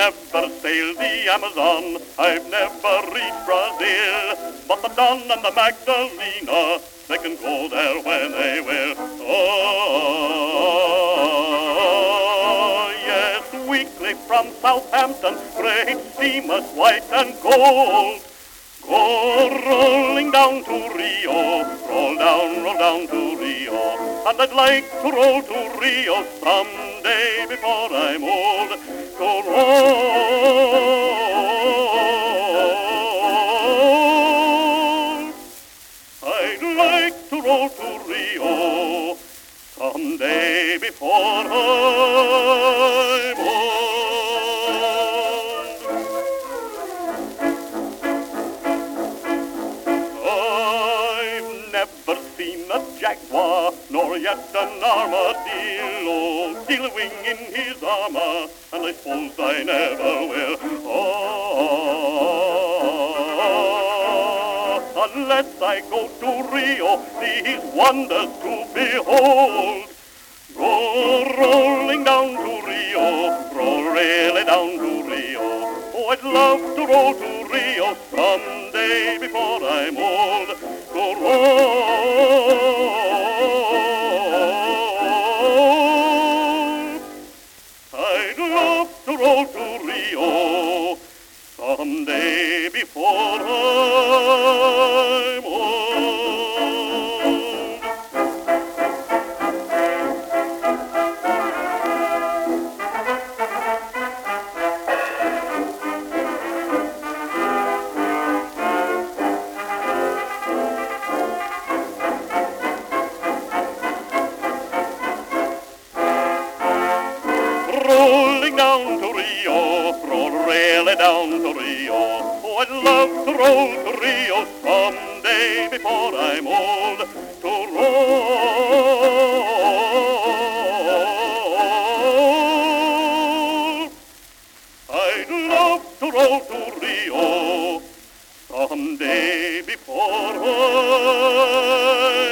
never sailed the Amazon, I've never reached Brazil, but the Don and the Magdalena, they can go there when they will. Oh, yes, weekly from Southampton, great steamers white and gold, go rolling down to Rio, roll down to Rio, and I'd like to roll to Rio someday before I'm old, to roll. I'd like to roll to Rio someday before I'm old. Never seen a jaguar, nor yet an armadillo, still-wing in his armor, and I suppose I never will. Oh, unless I go to Rio, these wonders to behold. Go rolling down to Rio, roll really down to Rio. Oh, I'd love to roll to Rio someday before I'm old. Go roll. I'd love to roll to Rio someday before I'm old. Rolling down to Rio, roll really down to Rio. Oh, I'd love to roll to Rio someday before I'm old. To roll. I'd love to roll to Rio someday before I'm